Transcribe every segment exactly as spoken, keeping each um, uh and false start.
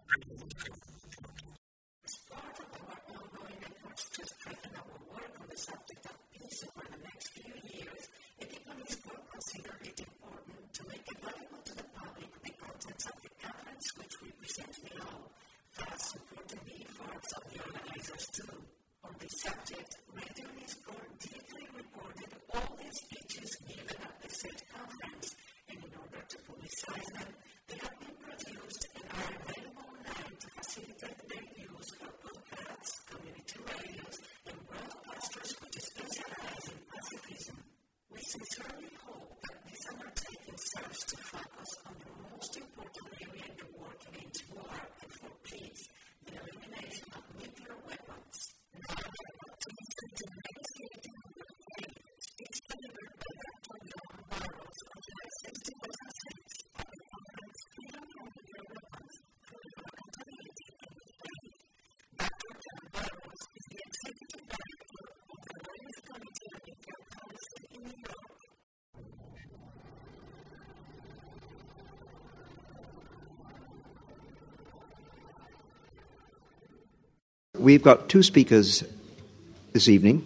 We've got two speakers this evening.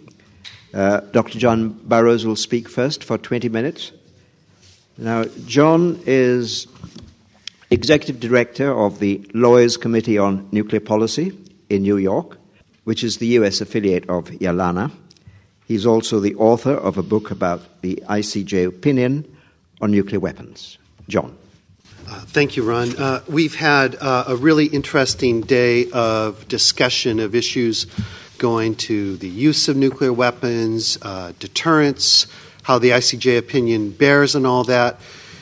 Uh, Doctor John Burroughs will speak first for twenty minutes. Now, John is Executive Director of the Lawyers Committee on Nuclear Policy in New York, which is the U S affiliate of YALANA. He's also the author of a book about the I C J opinion on nuclear weapons. John. Uh, thank you, Ron. Uh, we've had uh, a really interesting day of discussion of issues going to the use of nuclear weapons, uh, deterrence, how the I C J opinion bears on all that.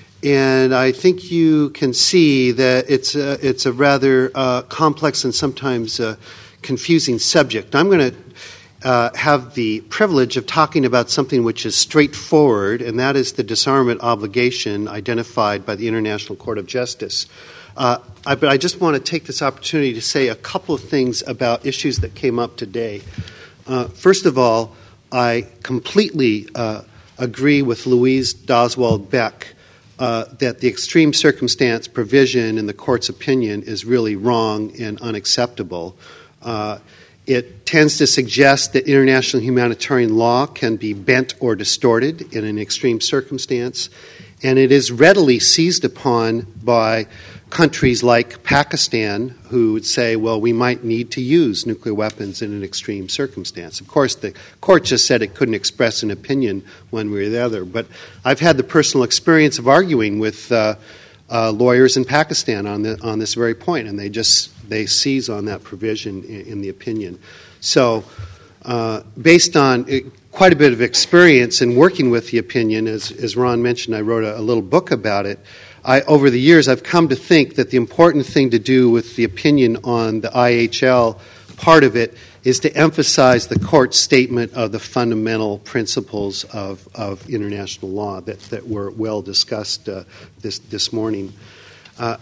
And I think you can see that it's a, it's a rather uh, complex and sometimes uh, confusing subject. I'm going to uh, have the privilege of talking about something which is straightforward, and that is the disarmament obligation identified by the International Court of Justice. Uh, I, but I just want to take this opportunity to say a couple of things about issues that came up today. Uh, first of all, I completely uh, agree with Louise Doswald Beck uh, that the extreme circumstance provision in the Court's opinion is really wrong and unacceptable. Uh, it tends to suggest that international humanitarian law can be bent or distorted in an extreme circumstance, and it is readily seized upon by countries like Pakistan who would say, well, we might need to use nuclear weapons in an extreme circumstance. Of course, the court just said it couldn't express an opinion one way or the other, but I've had the personal experience of arguing with uh, uh, lawyers in Pakistan on, the, on this very point, and they just they seize on that provision in, in the opinion. So uh, based on it, quite a bit of experience in working with the opinion, as, as Ron mentioned, I wrote a, a little book about it. I, over the years, I've come to think that the important thing to do with the opinion on the I H L part of it is to emphasize the court's statement of the fundamental principles of, of international law that, that were well discussed uh, this, this morning. Uh,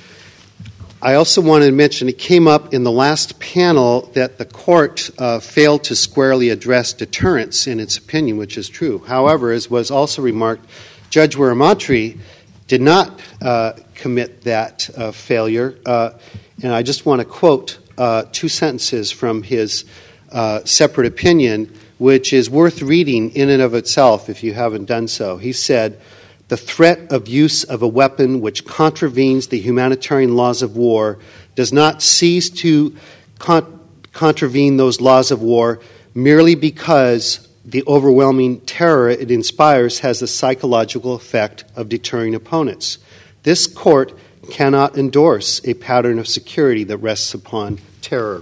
I also wanted to mention it came up in the last panel that the court uh, failed to squarely address deterrence in its opinion, which is true. However, as was also remarked, Judge Weeramatry did not uh, commit that uh, failure. Uh, and I just want to quote uh, two sentences from his uh, separate opinion, which is worth reading in and of itself if you haven't done so. He said, "The threat of use of a weapon which contravenes the humanitarian laws of war does not cease to con- contravene those laws of war merely because the overwhelming terror it inspires has the psychological effect of deterring opponents. This court cannot endorse a pattern of security that rests upon terror."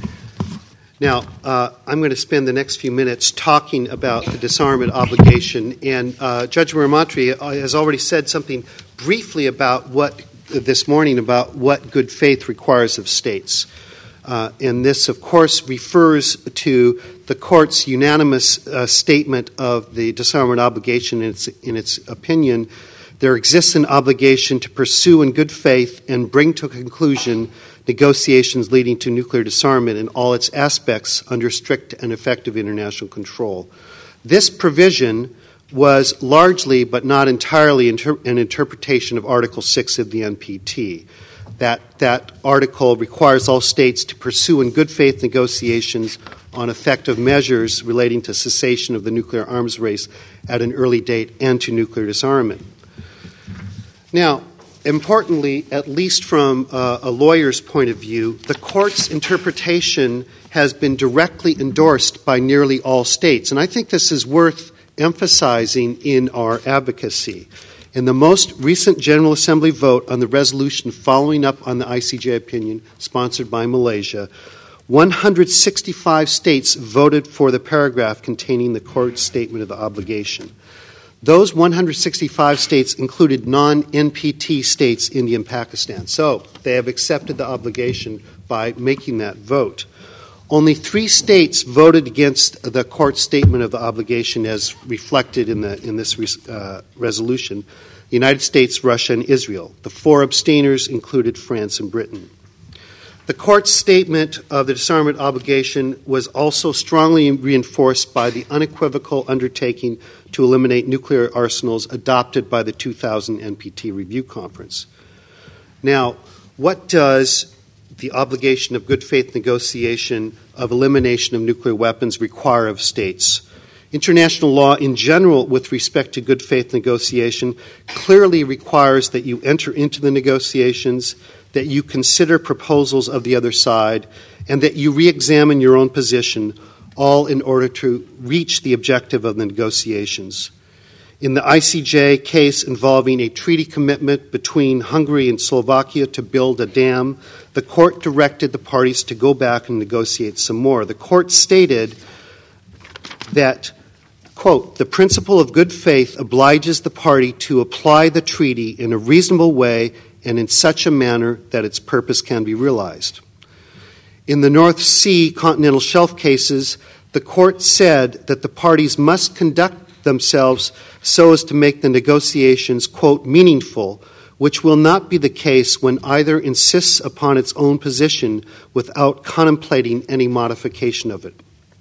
Now, uh, I'm going to spend the next few minutes talking about the disarmament obligation, and uh, Judge Weeramatry has already said something briefly about what this morning about what good faith requires of states. Uh, and this, of course, refers to the court's unanimous uh, statement of the disarmament obligation in its, in its opinion. There exists an obligation to pursue in good faith and bring to a conclusion negotiations leading to nuclear disarmament in all its aspects under strict and effective international control. This provision was largely, but not entirely, inter- an interpretation of Article six of the N P T. That, that article requires all states to pursue in good faith negotiations on effective measures relating to cessation of the nuclear arms race at an early date and to nuclear disarmament. Now, importantly, at least from uh, a lawyer's point of view, the court's interpretation has been directly endorsed by nearly all states. And I think this is worth emphasizing in our advocacy. In the most recent General Assembly vote on the resolution following up on the I C J opinion sponsored by Malaysia, one hundred sixty-five states voted for the paragraph containing the court's statement of the obligation. Those one hundred sixty-five states included non-N P T states, India and Pakistan. So they have accepted the obligation by making that vote. Only three states voted against the court's statement of the obligation as reflected in, the, in this uh, resolution: the United States, Russia, and Israel. The four abstainers included France and Britain. The court's statement of the disarmament obligation was also strongly reinforced by the unequivocal undertaking to eliminate nuclear arsenals adopted by the two thousand N P T Review Conference. Now, what does the obligation of good faith negotiation of elimination of nuclear weapons require of states? International law in general with respect to good faith negotiation clearly requires that you enter into the negotiations, that you consider proposals of the other side, and that you re-examine your own position, all in order to reach the objective of the negotiations. In the I C J case involving a treaty commitment between Hungary and Slovakia to build a dam, the court directed the parties to go back and negotiate some more. The court stated that, quote, the principle of good faith obliges the party to apply the treaty in a reasonable way and in such a manner that its purpose can be realized. In the North Sea continental shelf cases, the court said that the parties must conduct themselves so as to make the negotiations, quote, meaningful, which will not be the case when either insists upon its own position without contemplating any modification of it.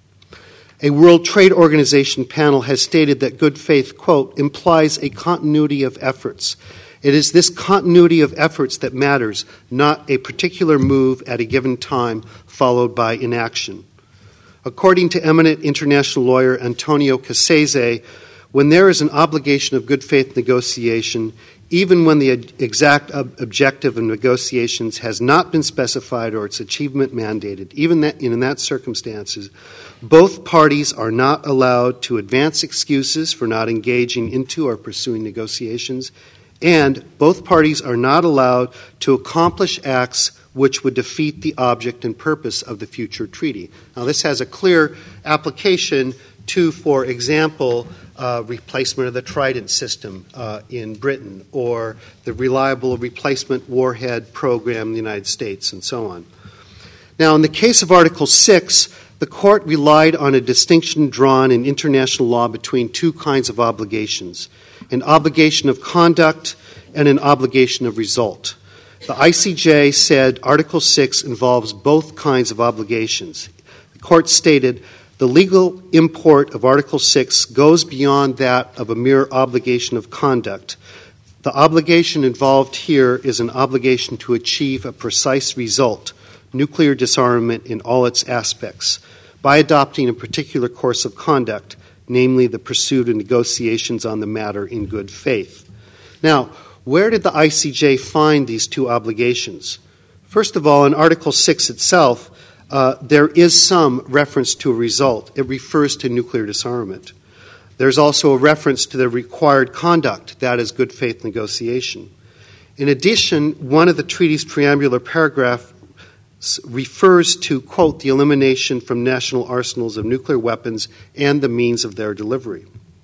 A World Trade Organization panel has stated that good faith, quote, implies a continuity of efforts. It is this continuity of efforts that matters, not a particular move at a given time followed by inaction. According to eminent international lawyer Antonio Casese, when there is an obligation of good faith negotiation, even when the exact ob- objective of negotiations has not been specified or its achievement mandated, even that, in that circumstances, both parties are not allowed to advance excuses for not engaging into or pursuing negotiations, and both parties are not allowed to accomplish acts which would defeat the object and purpose of the future treaty. Now, this has a clear application to, for example, uh, replacement of the Trident system uh, in Britain, or the Reliable Replacement Warhead Program in the United States, and so on. Now, in the case of Article six, the court relied on a distinction drawn in international law between two kinds of obligations: an obligation of conduct and an obligation of result. The I C J said Article six involves both kinds of obligations. The court stated the legal import of Article six goes beyond that of a mere obligation of conduct. The obligation involved here is an obligation to achieve a precise result, nuclear disarmament in all its aspects, by adopting a particular course of conduct, namely the pursuit of negotiations on the matter in good faith. Now, where did the I C J find these two obligations? First of all, in Article six itself, uh, there is some reference to a result. It refers to nuclear disarmament. There's also a reference to the required conduct, that is good faith negotiation. In addition, one of the treaty's preambular paragraph refers to, quote, the elimination from national arsenals of nuclear weapons and the means of their delivery.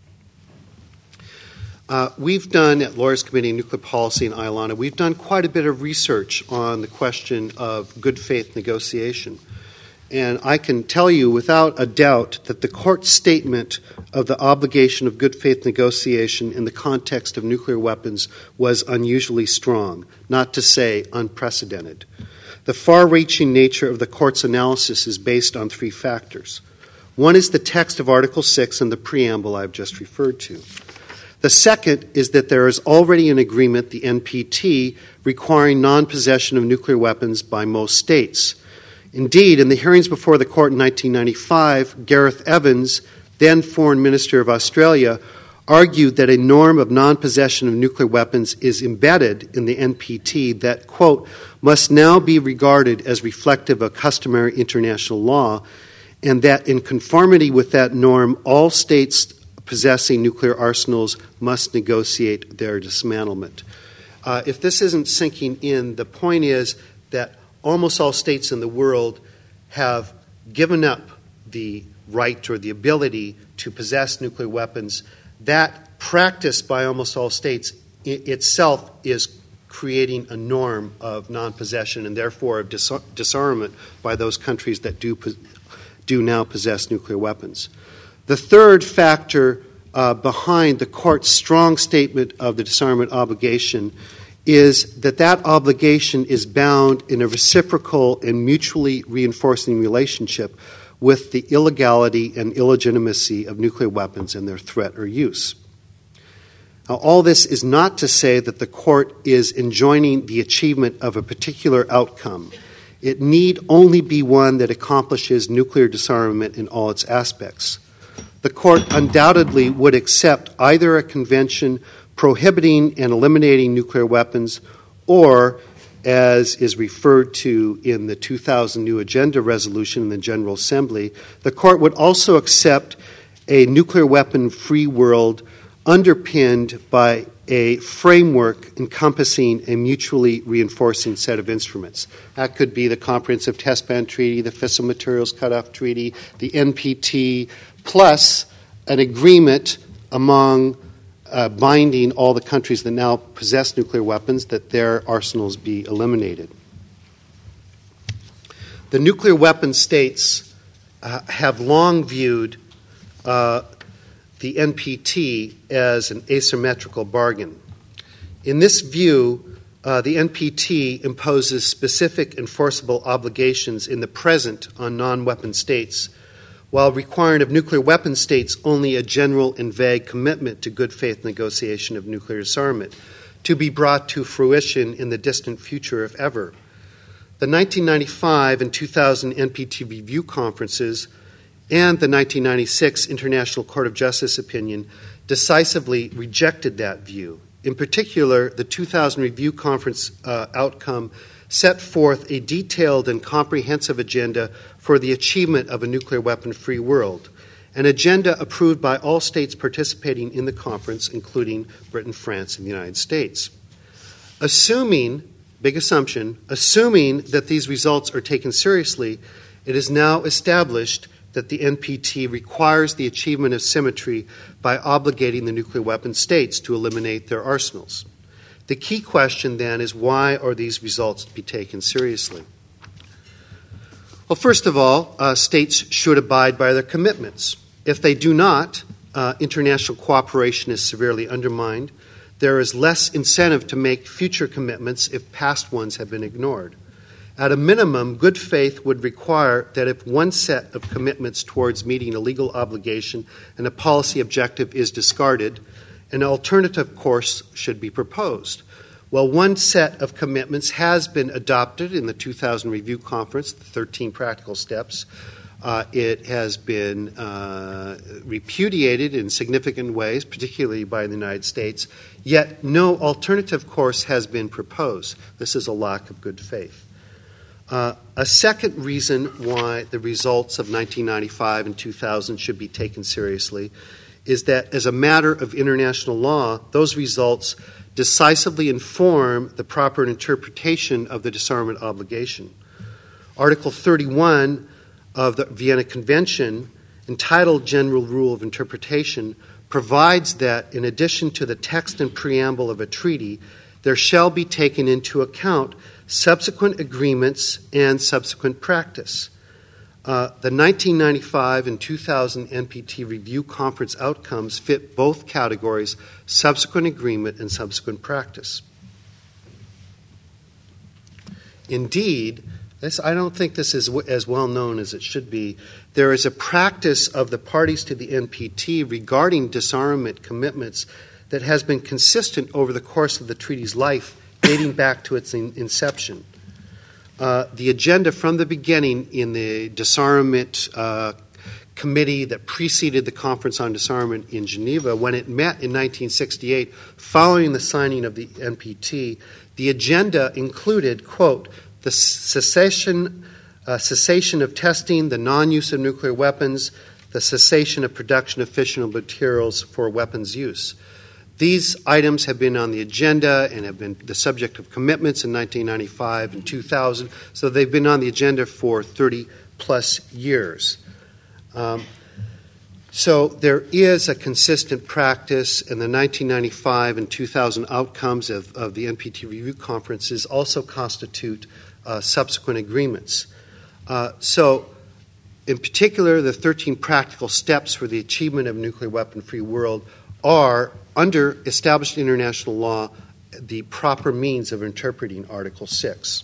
Uh, we've done, at Lawyers Committee on Nuclear Policy in ILANA, we've done quite a bit of research on the question of good faith negotiation. And I can tell you without a doubt that the court's statement of the obligation of good faith negotiation in the context of nuclear weapons was unusually strong, not to say unprecedented. The far-reaching nature of the court's analysis is based on three factors. One is the text of Article six and the preamble I've just referred to. The second is that there is already an agreement, the N P T, requiring non-possession of nuclear weapons by most states. Indeed, in the hearings before the court in nineteen ninety-five, Gareth Evans, then Foreign Minister of Australia, argued that a norm of non-possession of nuclear weapons is embedded in the N P T that, quote, must now be regarded as reflective of customary international law, and that in conformity with that norm, all states possessing nuclear arsenals must negotiate their dismantlement. Uh, if this isn't sinking in, the point is that almost all states in the world have given up the right or the ability to possess nuclear weapons. That practice by almost all states I- itself is creating a norm of non-possession and therefore of dis- disarmament by those countries that do, po- do now possess nuclear weapons. The third factor uh, behind the court's strong statement of the disarmament obligation is that that obligation is bound in a reciprocal and mutually reinforcing relationship with the illegality and illegitimacy of nuclear weapons and their threat or use. Now, all this is not to say that the court is enjoining the achievement of a particular outcome. It need only be one that accomplishes nuclear disarmament in all its aspects. The court undoubtedly would accept either a convention prohibiting and eliminating nuclear weapons or, as is referred to in the two thousand New Agenda Resolution in the General Assembly, the court would also accept a nuclear weapon-free world underpinned by a framework encompassing a mutually reinforcing set of instruments. That could be the Comprehensive Test Ban Treaty, the Fissile Materials Cutoff Treaty, the N P T, plus an agreement among uh, binding all the countries that now possess nuclear weapons that their arsenals be eliminated. The nuclear weapon states uh, have long viewed uh, the N P T as an asymmetrical bargain. In this view, uh, the N P T imposes specific enforceable obligations in the present on non-weapon states, while requiring of nuclear weapon states only a general and vague commitment to good faith negotiation of nuclear disarmament, to be brought to fruition in the distant future, if ever. The nineteen ninety-five and two thousand N P T review conferences and the nineteen ninety-six International Court of Justice opinion decisively rejected that view. In particular, the two thousand review conference uh, outcome set forth a detailed and comprehensive agenda for the achievement of a nuclear weapon-free world, an agenda approved by all states participating in the conference, including Britain, France, and the United States. Assuming, big assumption, assuming that these results are taken seriously, it is now established that the N P T requires the achievement of symmetry by obligating the nuclear weapon states to eliminate their arsenals. The key question then is, why are these results to be taken seriously? Well, first of all, uh, states should abide by their commitments. If they do not, uh, international cooperation is severely undermined. There is less incentive to make future commitments if past ones have been ignored. At a minimum, good faith would require that if one set of commitments towards meeting a legal obligation and a policy objective is discarded, an alternative course should be proposed. Well, one set of commitments has been adopted in the two thousand review conference, the thirteen practical steps. Uh, it has been uh, repudiated in significant ways, particularly by the United States, yet no alternative course has been proposed. This is a lack of good faith. Uh, a second reason why the results of nineteen ninety-five and two thousand should be taken seriously is that as a matter of international law, those results decisively inform the proper interpretation of the disarmament obligation. Article thirty-one of the Vienna Convention, entitled General Rule of Interpretation, provides that in addition to the text and preamble of a treaty, there shall be taken into account subsequent agreements and subsequent practice. Uh, the nineteen ninety-five and two thousand N P T review conference outcomes fit both categories, subsequent agreement and subsequent practice. Indeed, this, I don't think this is w- as well known as it should be. There is a practice of the parties to the N P T regarding disarmament commitments that has been consistent over the course of the treaty's life, dating back to its in- inception. Uh, the agenda from the beginning in the disarmament uh, committee that preceded the Conference on Disarmament in Geneva, when it met in nineteen sixty-eight following the signing of the N P T, the agenda included, quote, the cessation, uh, cessation of testing, the non-use of nuclear weapons, the cessation of production of fissionable materials for weapons use. These items have been on the agenda and have been the subject of commitments in nineteen ninety-five and two thousand, so they've been on the agenda for thirty plus years. Um, so there is a consistent practice, and the nineteen ninety-five and two thousand outcomes of, of the N P T review conferences also constitute uh, subsequent agreements. Uh, so in particular, the thirteen practical steps for the achievement of a nuclear weapon-free world are, under established international law, the proper means of interpreting Article six.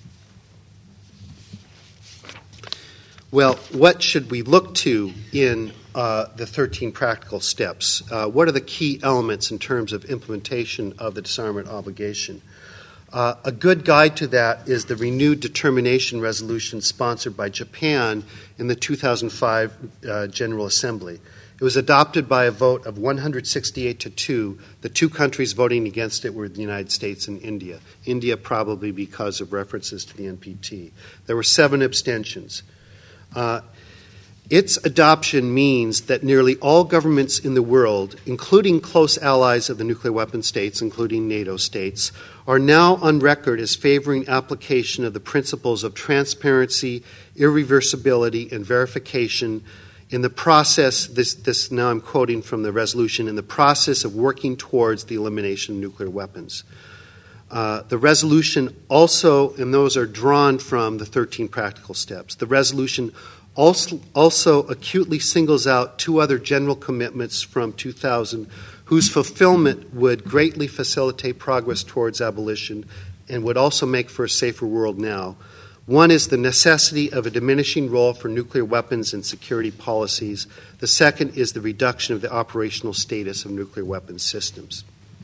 Well, what should we look to in uh, the thirteen practical steps? Uh, what are the key elements in terms of implementation of the disarmament obligation? Uh, a good guide to that is the renewed determination resolution sponsored by Japan in the two thousand five uh, General Assembly. It was adopted by a vote of one hundred sixty-eight to two. The two countries voting against it were the United States and India. India probably because of references to the N P T. There were seven abstentions. Uh, its adoption means that nearly all governments in the world, including close allies of the nuclear weapon states, including NATO states, are now on record as favoring application of the principles of transparency, irreversibility, and verification in the process, this, this now I'm quoting from the resolution, in the process of working towards the elimination of nuclear weapons. Uh, the resolution also, and those are drawn from the thirteen practical steps, the resolution also, also acutely singles out two other general commitments from two thousand whose fulfillment would greatly facilitate progress towards abolition and would also make for a safer world now. One is the necessity of a diminishing role for nuclear weapons in security policies. The second is the reduction of the operational status of nuclear weapons systems.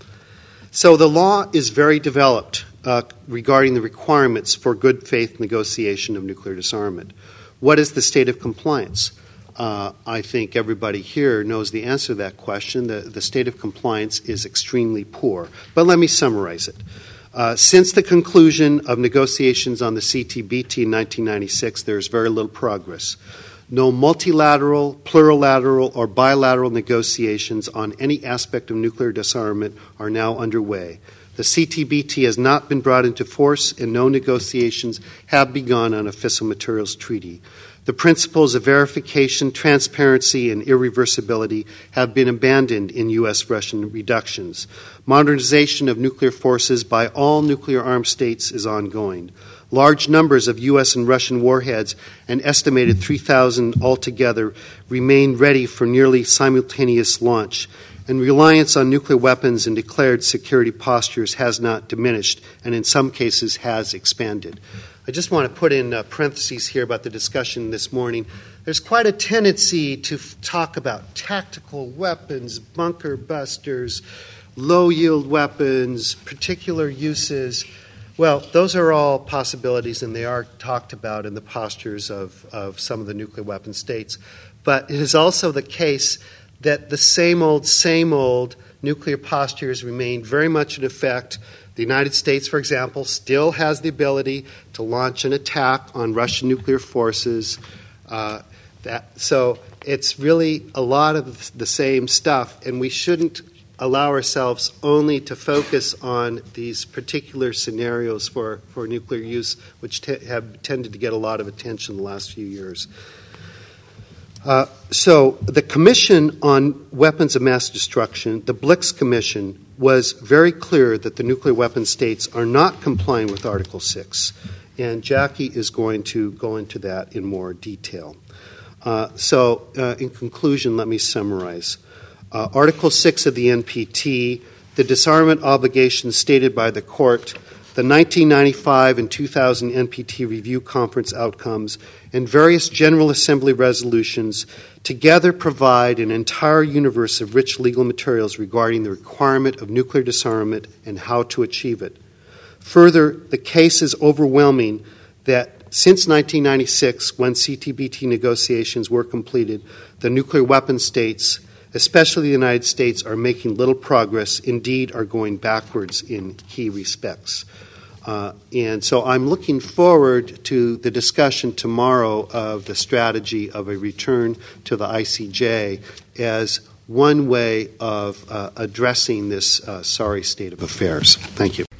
So the law is very developed uh, regarding the requirements for good faith negotiation of nuclear disarmament. What is the state of compliance? Uh, I think everybody here knows the answer to that question. The, the state of compliance is extremely poor. But let me summarize it. Uh, since the conclusion of negotiations on the C T B T in nineteen ninety-six, there is very little progress. No multilateral, plurilateral, or bilateral negotiations on any aspect of nuclear disarmament are now underway. The C T B T has not been brought into force, and no negotiations have begun on a fissile materials treaty. The principles of verification, transparency, and irreversibility have been abandoned in U S Russian reductions. Modernization of nuclear forces by all nuclear-armed states is ongoing. Large numbers of U S and Russian warheads, an estimated three thousand altogether, remain ready for nearly simultaneous launch, and reliance on nuclear weapons and declared security postures has not diminished, and in some cases has expanded. I just want to put in uh, parentheses here about the discussion this morning. There's quite a tendency to f- talk about tactical weapons, bunker busters, low-yield weapons, particular uses. Well, those are all possibilities, and they are talked about in the postures of, of some of the nuclear weapon states. But it is also the case that the same old, same old nuclear postures remain very much in effect. The United States, for example, still has the ability to launch an attack on Russian nuclear forces. Uh, that, so it's really a lot of the same stuff, and we shouldn't allow ourselves only to focus on these particular scenarios for, for nuclear use, which te- have tended to get a lot of attention in the last few years. Uh, so the Commission on Weapons of Mass Destruction, the Blix Commission, was very clear that the nuclear weapon states are not complying with Article six, and Jackie is going to go into that in more detail. Uh, so uh, in conclusion, let me summarize. Uh, Article six of the N P T, the disarmament obligations stated by the Court the nineteen ninety-five and two thousand N P T Review Conference outcomes, and various General Assembly resolutions together provide an entire universe of rich legal materials regarding the requirement of nuclear disarmament and how to achieve it. Further, the case is overwhelming that since nineteen ninety-six, when C T B T negotiations were completed, the nuclear weapon states, especially the United States, are making little progress, indeed are going backwards in key respects. Uh, and so I'm looking forward to the discussion tomorrow of the strategy of a return to the I C J as one way of uh, addressing this uh, sorry state of affairs. Thank you.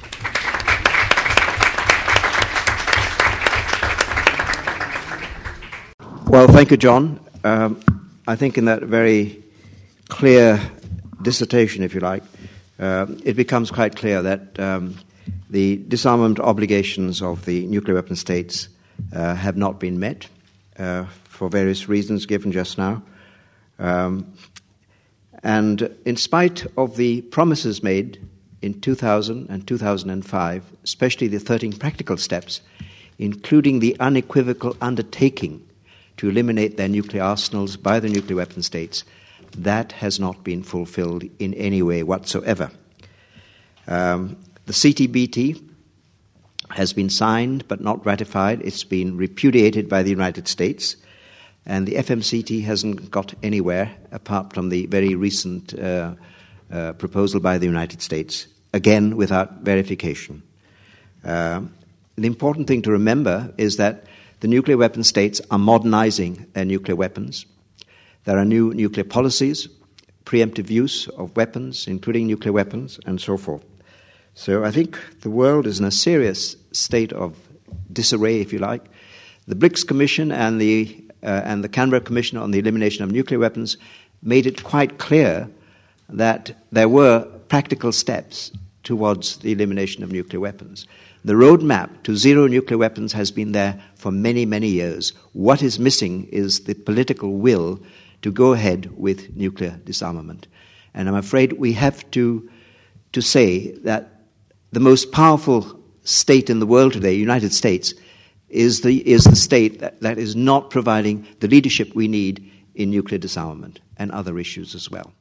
Well, thank you, John. Um, I think in that very clear dissertation, if you like, uh, it becomes quite clear that um, the disarmament obligations of the nuclear weapon states uh, have not been met uh, for various reasons given just now. Um, and in spite of the promises made in two thousand and two thousand five, especially the thirteen practical steps, including the unequivocal undertaking to eliminate their nuclear arsenals by the nuclear weapon states, that has not been fulfilled in any way whatsoever. Um, the C T B T has been signed but not ratified. It's been repudiated by the United States, and the F M C T hasn't got anywhere apart from the very recent uh, uh, proposal by the United States, again without verification. Uh, the important thing to remember is that the nuclear weapon states are modernizing their nuclear weapons. There are new nuclear policies, preemptive use of weapons, including nuclear weapons, and so forth. So I think the world is in a serious state of disarray, if you like. The BRICS Commission and the, uh, and the Canberra Commission on the Elimination of Nuclear Weapons made it quite clear that there were practical steps towards the elimination of nuclear weapons. The roadmap to zero nuclear weapons has been there for many, many years. What is missing is the political will to go ahead with nuclear disarmament. And I'm afraid we have to, to say that the most powerful state in the world today, United States, is the, is the state that, that is not providing the leadership we need in nuclear disarmament and other issues as well.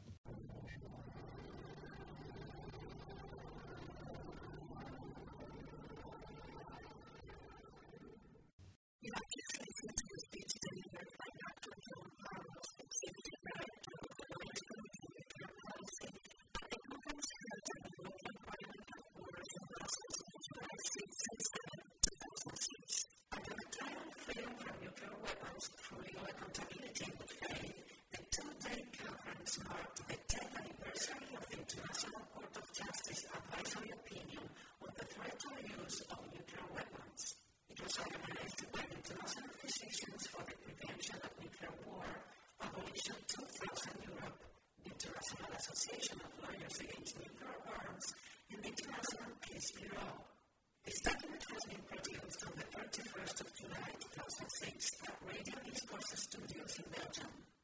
Association of Lawyers Against Nuclear Arms and the International Peace Bureau. This document has been produced on the thirty-first of July two thousand six at Radio Discourse Studios in Belgium.